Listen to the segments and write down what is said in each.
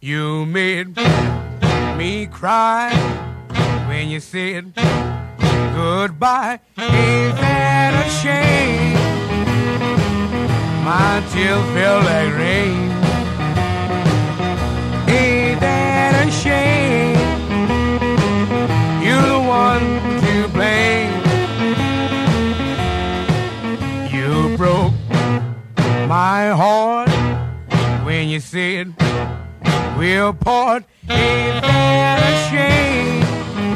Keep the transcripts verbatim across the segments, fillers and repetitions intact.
You made me cry when you said goodbye. Ain't that a shame? My tears feel like rain. Ain't that a shame? You're the one to blame. You broke my heart when you said we'll part. Ain't that a shame?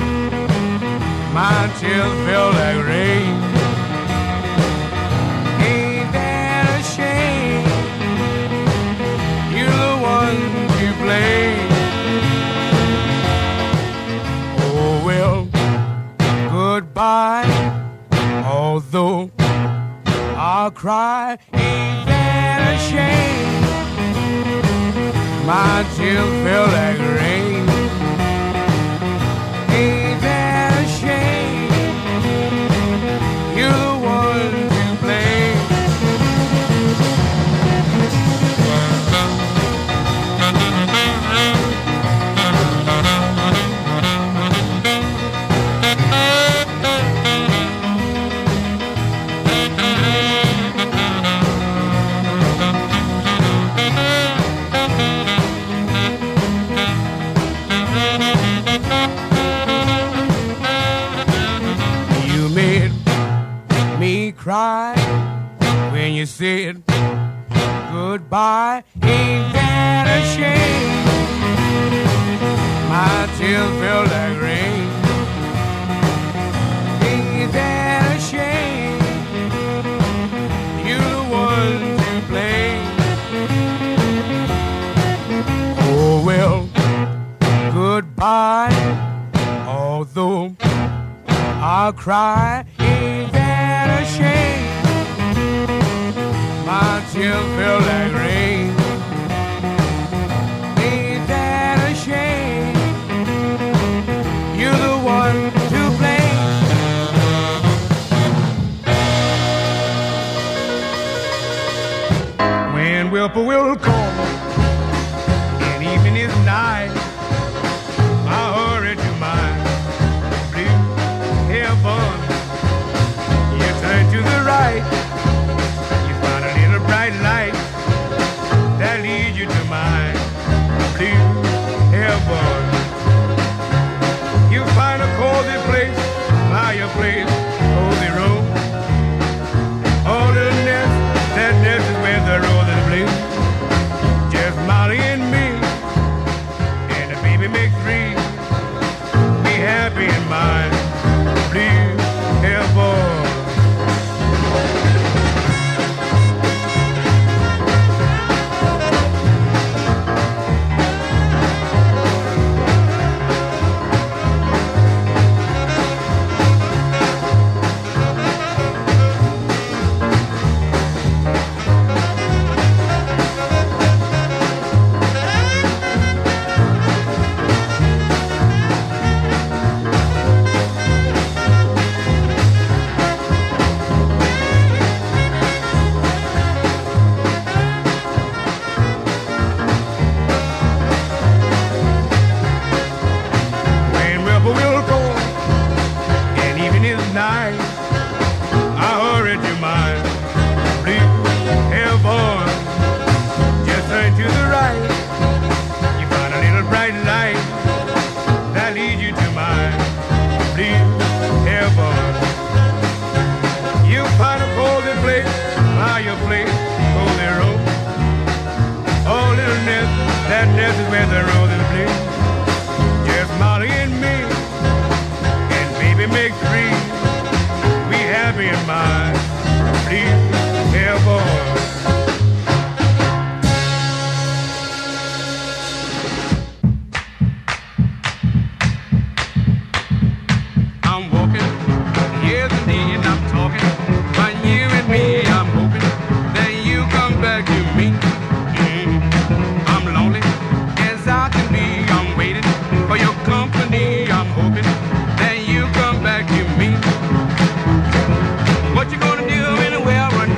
My tears feel like rain. Ain't that a shame? You're the one to blame. Oh well, goodbye. Although I'll cry, ain't that a shame? My tears feel like rain. Ain't that a shame? You're the one to blame. Cry when you said goodbye. Ain't that a shame? My tears feel like rain. Ain't that a shame? You're the one to blame. Oh well, goodbye. Although I'll cry, ain't that a shame? My tears feel like rain. Ain't that a shame? You're the one to blame. When whippoorwill call and evening is nigh, I hurry to my blue heaven. You turn to the right, you find a little bright light that leads you to my blue heaven. You find a cozy place, fireplace, cozy room. Oh, the nest, that nest is where the roses bloom. Just Molly and me, and the baby makes three. Be happy in my blue heaven. That nest is where the roses bloom. Just Molly and me, and baby make three. We happy in my blue heaven. I'm walking, yes indeed, and I'm talking about you and me. I'm hoping that you come back to me. I'm lonely as I can be. I'm waiting for your company. I'm hoping that you come back to me. What you gonna do anywhere? Run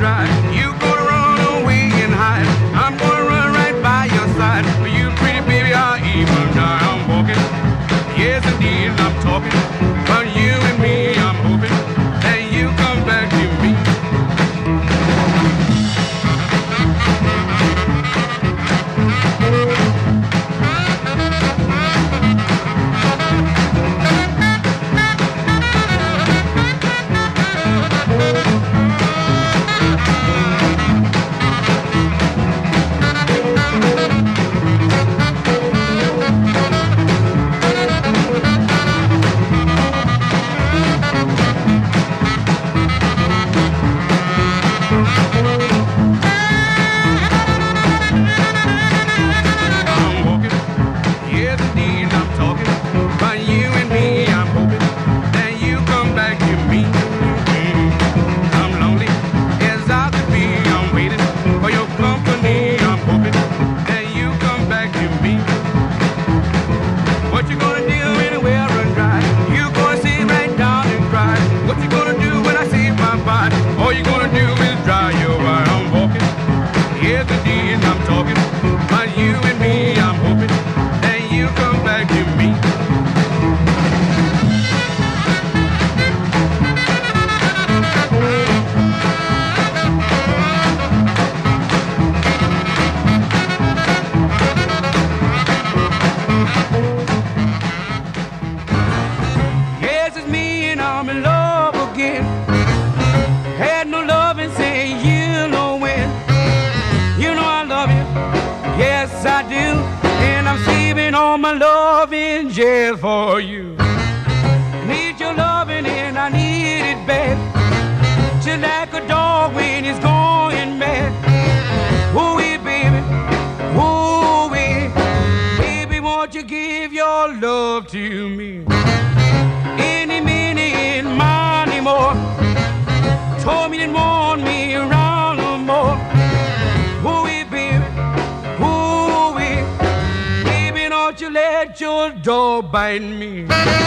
all my love in jail for you. Need your loving and I need it bad. Just like a dog when he's going mad. Ooh-wee, baby, ooh-wee. Baby, won't you give your love to me? Any minute and money more. Told me didn't want me around no more. Ooh-wee, baby, ooh-wee. Baby, don't you let your dog bite me.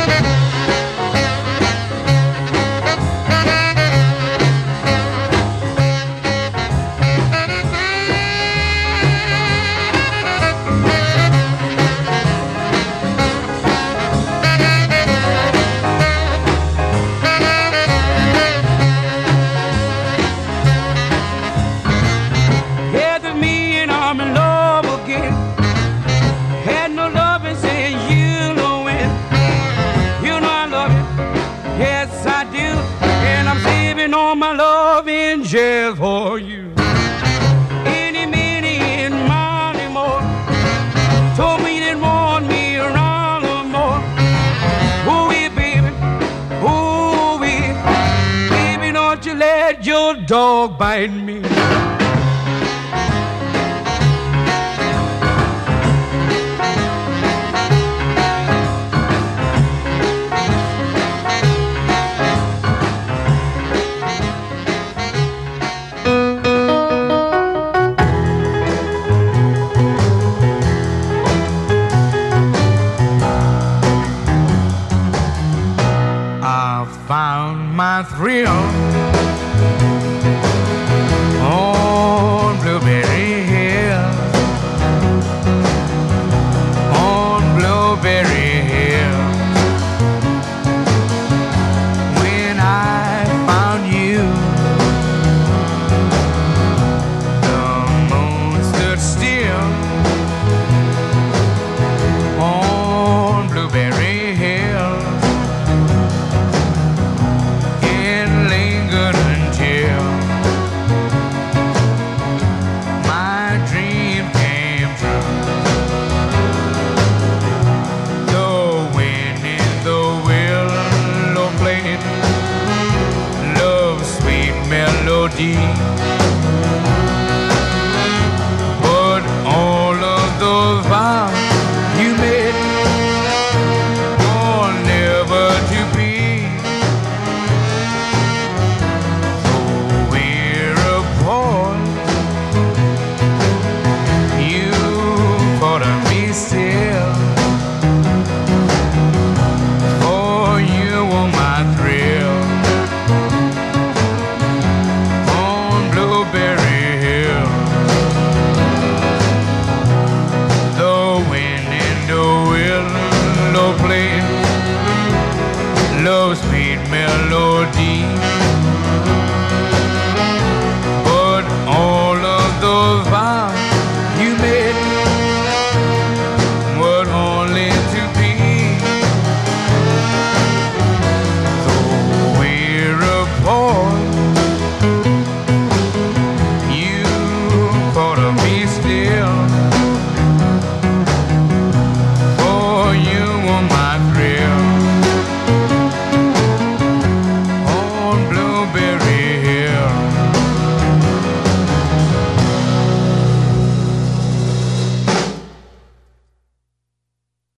All my love in jail for you. Any minute and money more. Told me you didn't want me around no more. Ooh-wee, baby, ooh-wee. Baby, don't you let your dog bite me. Found my thrill on Blueberry Hill, on Blueberry